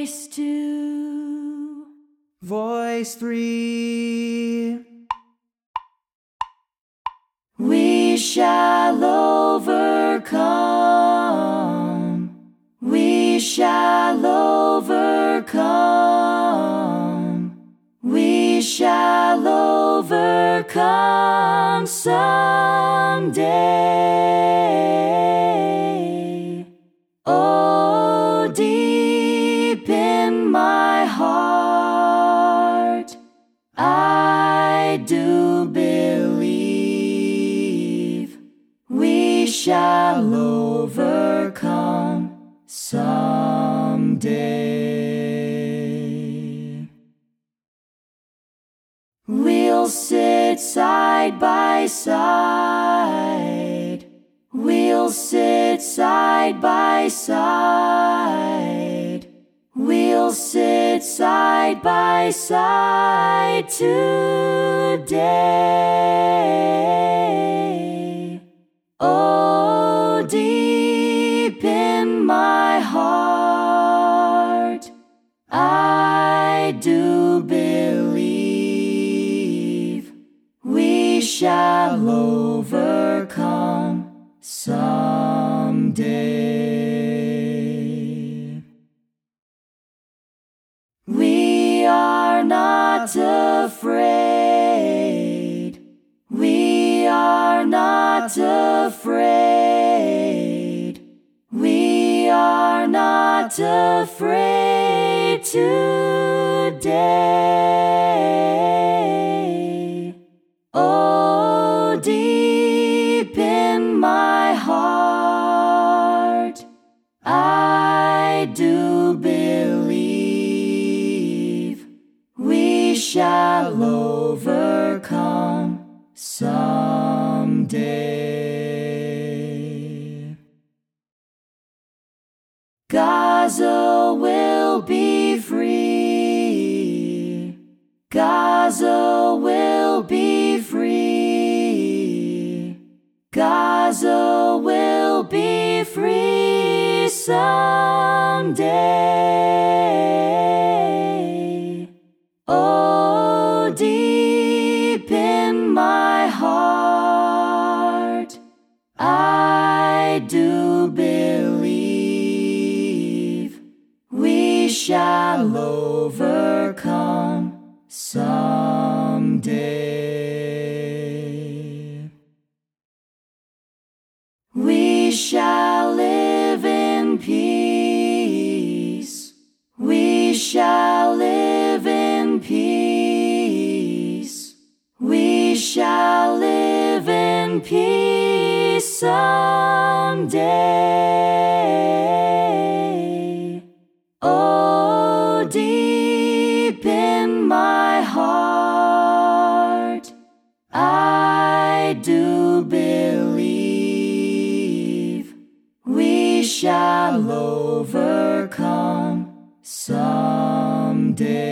Voice 2. Voice 3. We shall overcome. We shall overcome. We shall overcome someday. Oh, deep in my heart, I do believe we shall overcome someday. We'll sit side by side. We'll sit side by side. We'll sit side by side today. Oh, deep in my heart, I do believe we shall overcome someday. We are not afraid. We are not afraid. We are not afraid today. Oh, deep in my heart, I do believe we shall overcome someday. Gaza will be free. Gaza will be free. Gaza will be free someday. Oh, deep in my heart, I do believe we shall overcome someday. We shall live in peace. We shall live in peace. We shall live in peace someday. Oh, deep in my heart, I do believe we shall overcome someday.